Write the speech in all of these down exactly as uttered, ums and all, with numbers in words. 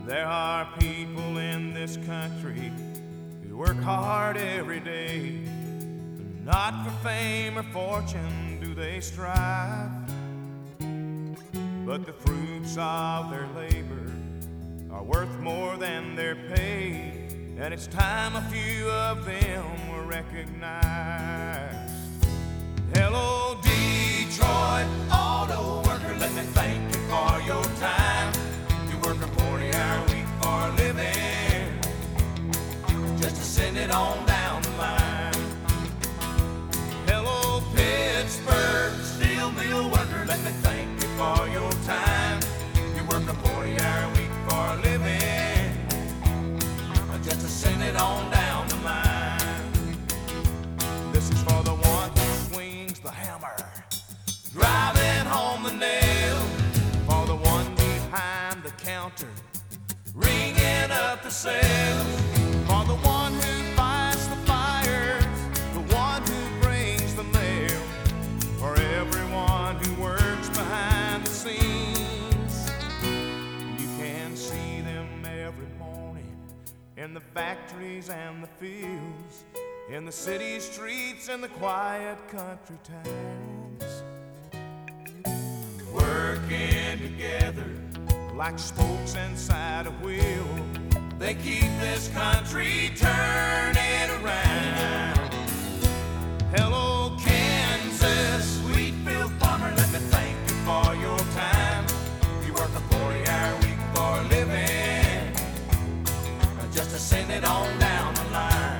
There are people in this country who work hard every day. Not for fame or fortune do they strive, but the fruits of their labor are worth more than their pay, and it's time a few of them were recognized. Hello, Detroit auto worker, let me thank you for your time. You work a forty-hour week for a living, just to send it on down the line. Hello, Pittsburgh steel mill worker, let me thank you for your time. You work a forty-hour week for a living, just to send it on down the line. This is for the one who swings the hammer, driving home the nail. For the one behind the counter, ringing up the sales. For the one who fights the fires, the one who brings the mail. For everyone who works behind the scenes. You can see them every morning in the factories and the fields, in the city streets and the quiet country towns, working together like spokes inside a wheel. They keep this country turning around. Hello, Kansas wheatfield farmer, let me thank you for your time. You work a forty-hour week for a living, just to send it on down the line.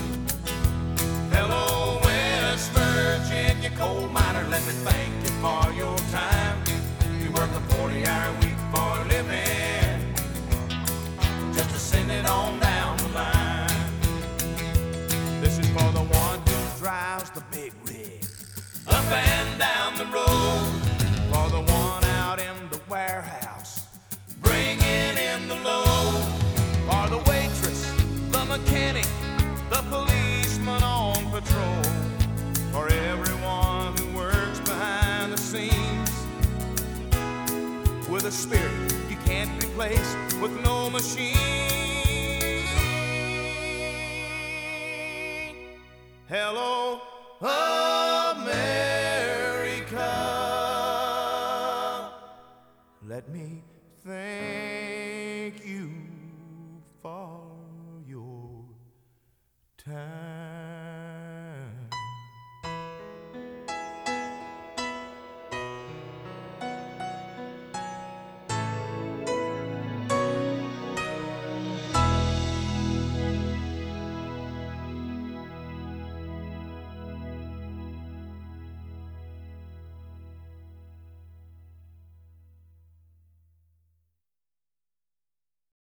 Hello, West Virginia coal miner, let me thank you for your time. You work a forty-hour week for a living, just to send it on down the line. This is for the one who drives the big rig up and down the road. For the one out in the warehouse, bringing in the load. For the waitress, the mechanic, the policeman on patrol. For everyone who works behind the scenes, with a spirit you can't replace with no machine. Hello, oh.